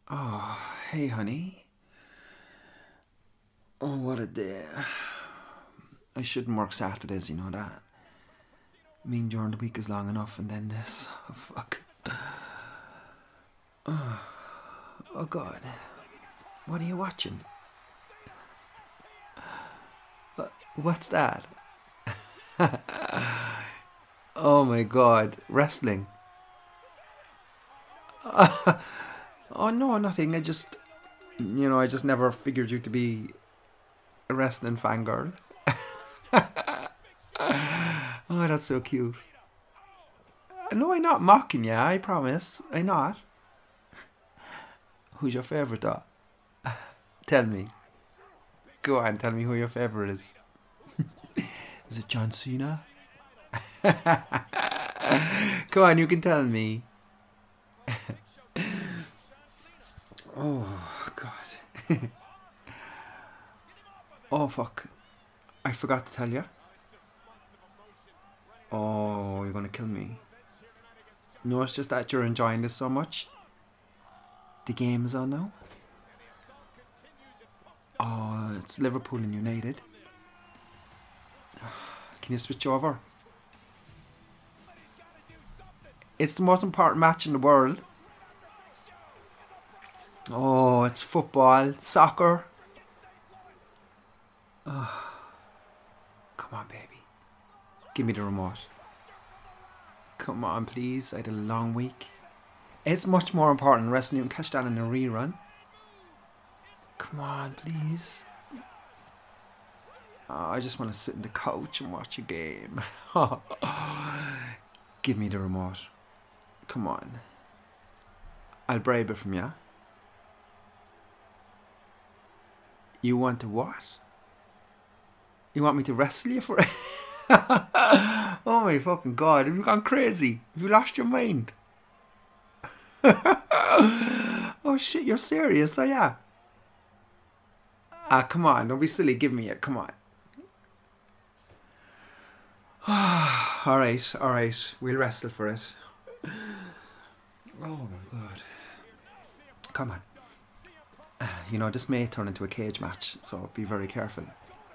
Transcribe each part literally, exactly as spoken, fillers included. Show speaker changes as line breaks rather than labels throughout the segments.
Oh, hey, honey. Oh, what a day. I shouldn't work Saturdays, you know that. I mean, during the week is long enough, and then this. Oh, fuck. Oh, oh, God. What are you watching? What, what's that? Oh, my God. Wrestling. Oh, no, nothing. I just, you know, I just never figured you to be a wrestling fangirl. Oh, that's so cute. No, I'm not mocking you, I promise. I'm not. Who's your favourite, though? Tell me. Go on, tell me who your favourite is. Is it John Cena? Come on, you can tell me. Oh, God. Oh, fuck. I forgot to tell you. Oh, you're going to kill me. No, it's just that you're enjoying this so much. The game is on now. Oh, it's Liverpool and United. Can you switch over? It's the most important match in the world. Oh, it's football, soccer. Oh, come on, baby. Give me the remote. Come on, please. I had a long week. It's much more important than wrestling. You can catch that in a rerun. Come on, please. Oh, I just want to sit in the couch and watch a game. Give me the remote. Come on. I'll bribe it from you. You want to what? You want me to wrestle you for it? Oh my fucking God. Have you gone crazy? Have you lost your mind? Oh shit, you're serious, are ya? Ah, come on. Don't be silly. Give me it. Come on. Alright, alright. We'll wrestle for it. Oh my God. Come on. You know, this may turn into a cage match, so be very careful.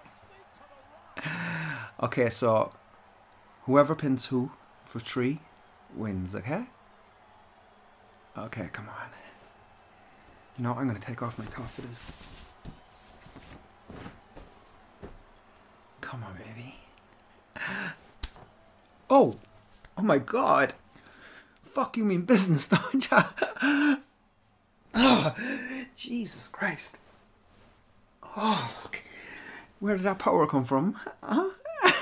Okay, so whoever pins who for three wins, okay? Okay, come on. You know, I'm going to take off my top for this. Come on, baby. Oh! Oh my God! Fuck, you mean business, don't ya? Oh, Jesus Christ. Oh, fuck. Where did that power come from? Huh?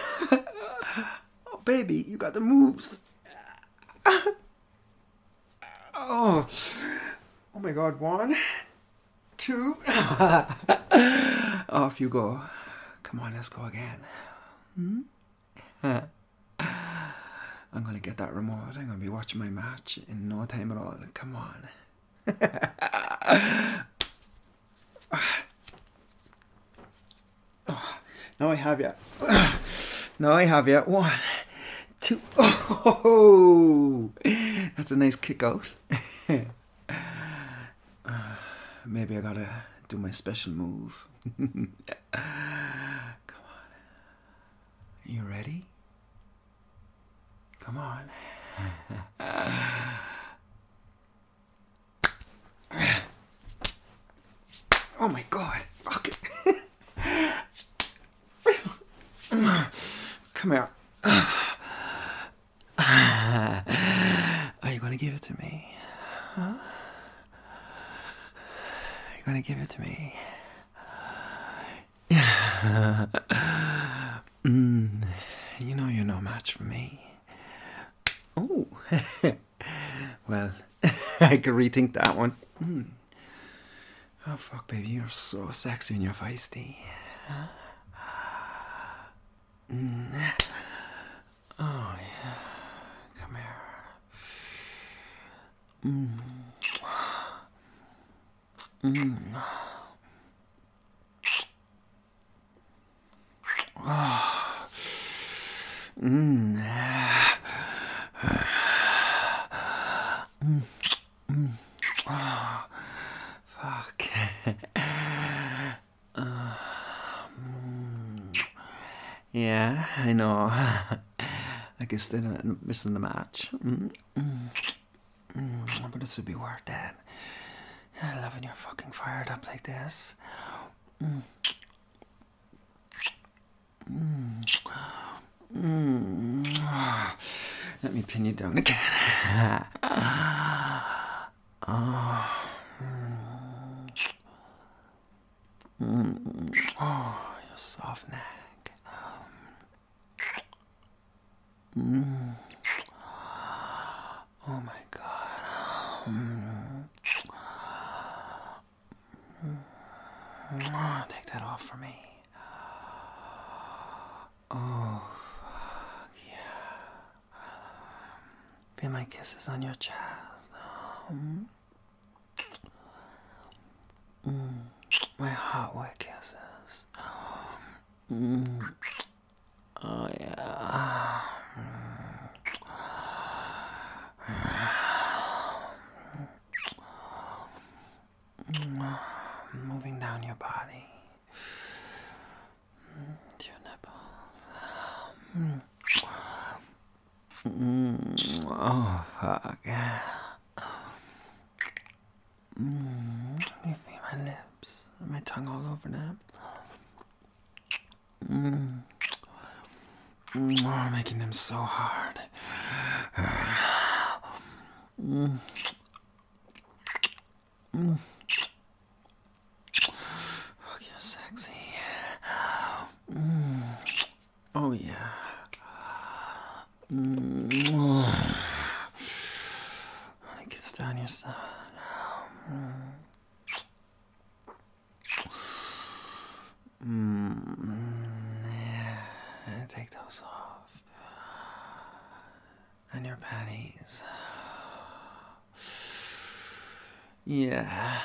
Oh, baby, you got the moves. Oh. Oh my God, one, two. Off you go. Come on, let's go again. Hmm? I'm going to get that remote. I'm going to be watching my match in no time at all. Come on. Oh, now I have you. Now I have you. One, two. Oh, that's a nice kick out. uh, maybe I gotta do my special move. Come on. You ready? Come on. Oh my God. Fuck it. Come here. Are you going to give it to me? Huh? Are you going to give it to me? mm, you know you're no match for me. Oh. Well, I could rethink that one. Mm. Oh, fuck, baby. You're so sexy and you're feisty. Huh? Mm. Oh, yeah. Come here. Mm. Mm. Oh. Mm. Mm. Mm. Oh. fuck. uh, mm, yeah, I know. I guess they're not missing the match. Mm, mm, mm, but this would be worth it. I love when you're fucking fired up like this. Mm. Mm. Mm. Let me pin you down again. Oh. Mm. Oh, your soft neck. Mm. Oh my God. Mm. Oh, take that off for me. Oh, fuck yeah. Feel my kisses on your chest. Mm. Mm. My hot, wet kisses. Mm. Oh, yeah. Mm. Moving down your body. Mm. To your nipples. Mm. Mm. Oh, fuck. Mm. You feel my lips, my tongue all over them. Mm. Mm. Oh, making them so hard. Mm. Mm. Oh, you're sexy. Mm. Oh, yeah. Mm. Oh. I kiss down your side. Mm. Mm. Yeah. Take those off. And your panties. Yeah.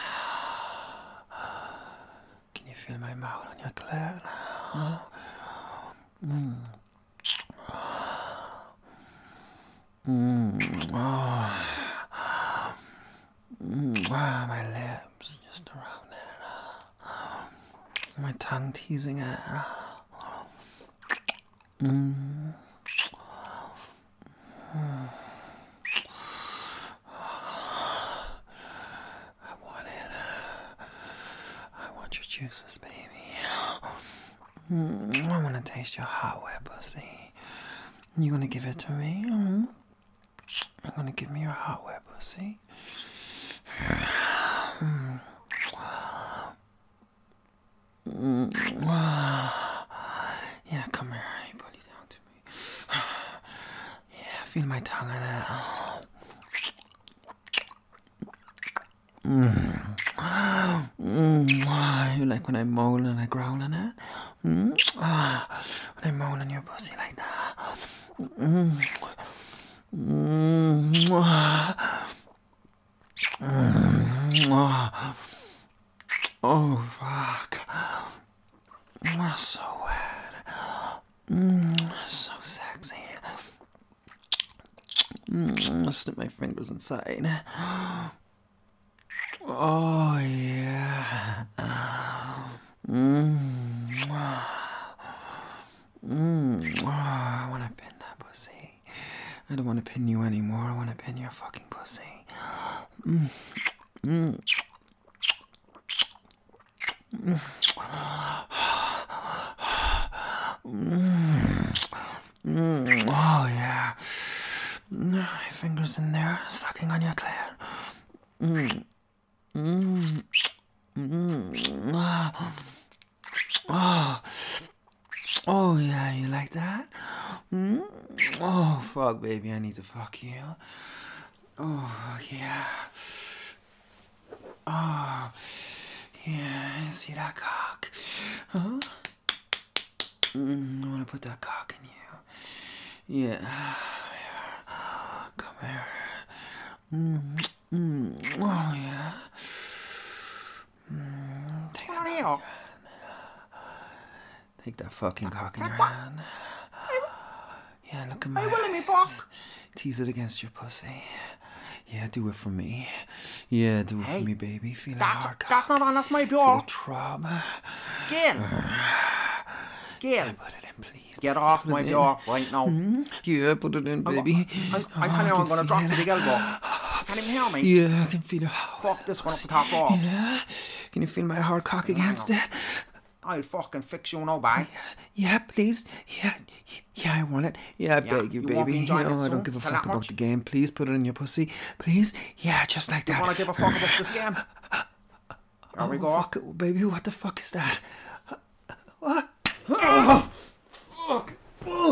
Can you feel my mouth on your clit? Huh? Mm. Mm. Oh. Mm. Wow, my lips just around it. My tongue teasing it. Mm. Mm. I want it. I want your juices, baby. Mm. I want to taste your hot, wet pussy. You gonna give it to me? Mm. You're gonna give me your hot, wet pussy? Mm. Mm. Yeah, come here. You put it down to me. Yeah, feel my tongue on it. Mm. Mm. You like when I moan and I growl on it? Mm. When I moan on your pussy like that. Mm. Mm. Mm. Oh, fuck. Mm. So wet. Mm. So sexy. Mm. Slip my fingers inside. Oh, yeah. Mm. Mm. Oh, I want to pin that pussy. I don't want to pin you anymore. I want to pin your fucking pussy. Mm. Mm. Mm. Mm. Oh, yeah. My fingers in there, sucking on your clit. Mm. Mm. Mm. Oh. Oh, yeah, you like that? Mm. Oh, fuck, baby, I need to fuck you. Oh, yeah. Oh, yeah, see that cock? Huh? Mm, I want to put that cock in you. Yeah. Come here. Mm, mm, oh, yeah. Mm, take, that take that fucking cock in your hand. Yeah, look at my eyes. Tease it against your pussy. Yeah, do it for me. Yeah, do it
Hey,
for me, baby. Feel
That's,
it hard.
that's not on, that's my
Feel
Bjorn.
the trauma.
Gail. Gail.
Put it in, please.
Get off my Bjorn right now.
Mm, yeah, put it in, baby.
I'm, I'm telling you,
Oh, I
I'm going to
can
drop
feel
the
it.
big elbow. Can't even hear me.
Yeah, I can feel it.
Fuck this one up the top ropes.
Yeah. Can you feel my hard cock against it?
I'll fucking fix you now, bye.
Yeah, please. Yeah, yeah, I want it. Yeah, I
Yeah,
beg you,
you won't be
baby.
enjoying
No,
it
I
soon.
don't give a
Tell
fuck
that
about
much.
the game. Please put it in your pussy. Please. Yeah, just like
You
that.
want to give a fuck about this game? There we
Oh,
go.
fuck it, baby. What the fuck is that? What?
Fuck.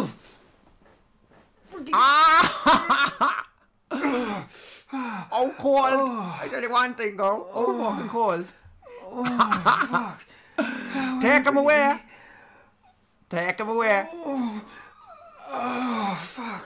Ah! Oh, cold. I tell you one thing, girl. Oh, fucking cold.
Oh, fuck.
Take him away. Take him away.
Oh, fuck.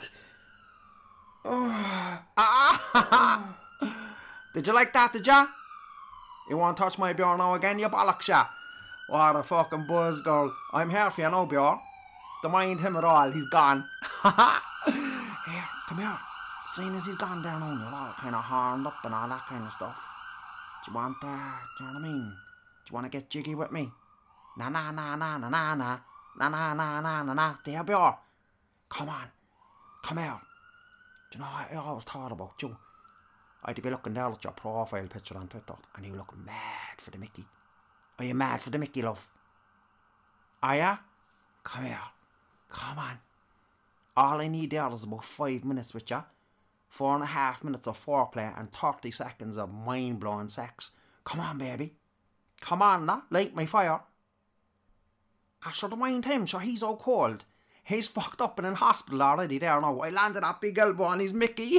Ah! Did you like that, did ya? You want to touch my Bjorn now again, you bollocks, ya? What a fucking buzz, girl. I'm here for you now, Bjorn. Don't mind him at all, he's gone. Here, come here. Seeing as he's gone down on you, all kind of horned up and all that kind of stuff. Do you want, uh, do you know what I mean? Do you want to get jiggy with me? Na na na na na na na. Na na na na na na. There, Bjorn. Come on. Come here. Do you know, I always thought about you. I'd be looking down at your profile picture on Twitter and you look mad for the Mickey. Are you mad for the Mickey, love? Are ya? Come here. Come on. All I need there is about five minutes with ya. Four and a half minutes of foreplay and thirty seconds of mind-blowing sex. Come on, baby. Come on, now. Light my fire. I should have mind him, sure he's all cold. He's fucked up and in hospital already there now. I landed that big elbow on his Mickey.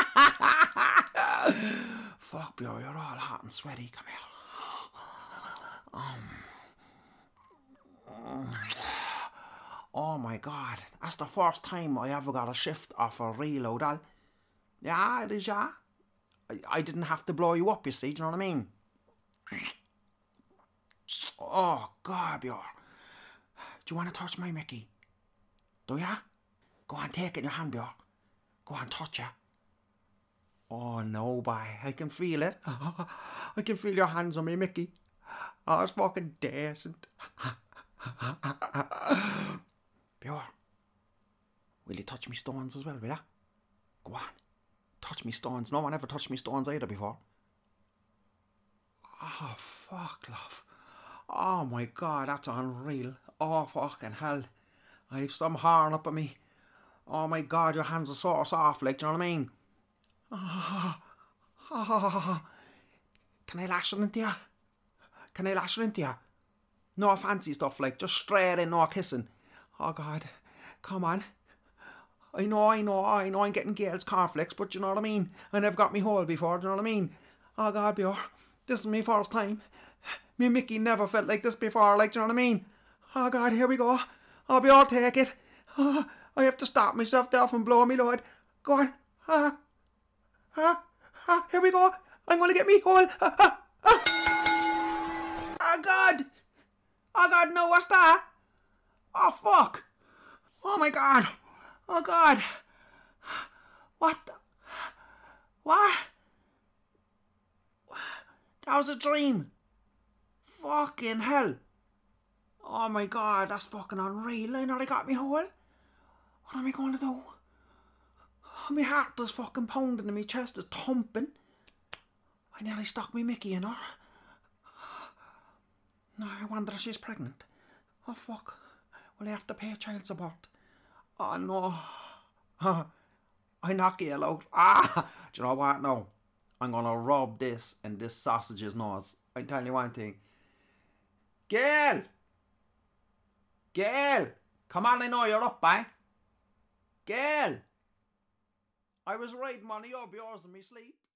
Fuck, Bjorn, you're all hot and sweaty. Come here. Um, oh my God. That's the first time I ever got a shift off a reload. Al. Yeah, it is, yeah. I, I didn't have to blow you up, you see. Do you know what I mean? Oh, God, Bjorn. Do you want to touch my Mickey? Do ya? Go on, take it in your hand, Bjorn. Go on, touch ya. Oh, no, boy. I can feel it. I can feel your hands on me, Mickey. Oh, it's fucking decent. Bjorn, will you touch me stones as well, will ya? Go on. Touch me stones. No one ever touched me stones either before. Oh, fuck, love. Oh, my God, that's unreal. Oh, fucking hell. I've some horn up on me. Oh, my God, your hands are so soft, like, do you know what I mean? Oh, oh, can I lash it into you? Can I lash it into you? No fancy stuff, like, just straight in, no kissing. Oh, God, come on. I know, I know, I know I'm getting Gail's cornflakes, but you know what I mean? I never got me hole before, do you know what I mean? Oh, God, Bjorn, this is my first time. Me Mickey never felt like this before, like, do you know what I mean? Oh, God, here we go. Oh, Bjorn, take it. Oh, I have to stop myself there from blowing me load. Go on. Ah. Ah, ah, here we go. I'm going to get me hole. Ah, ah, ah. Oh, God. Oh, God, no, what's that? Oh, fuck. Oh, my God. Oh, God. What the? What? That was a dream. Fucking hell. Oh, my God, that's fucking unreal. I nearly got me hole. What am I going to do? My heart is fucking pounding and my chest is thumping. I nearly stuck me Mickey in her. No, I wonder if she's pregnant. Oh, fuck. Will I have to pay child support? Oh, no. Uh, I knock Gail out. Ah! Do you know what? No. I'm going to rub this in this sausage's nose. I'm telling you one thing. Gail! Gail! Come on, I know you're up, eh? Gail! I was riding one of your Bjorns in my sleep.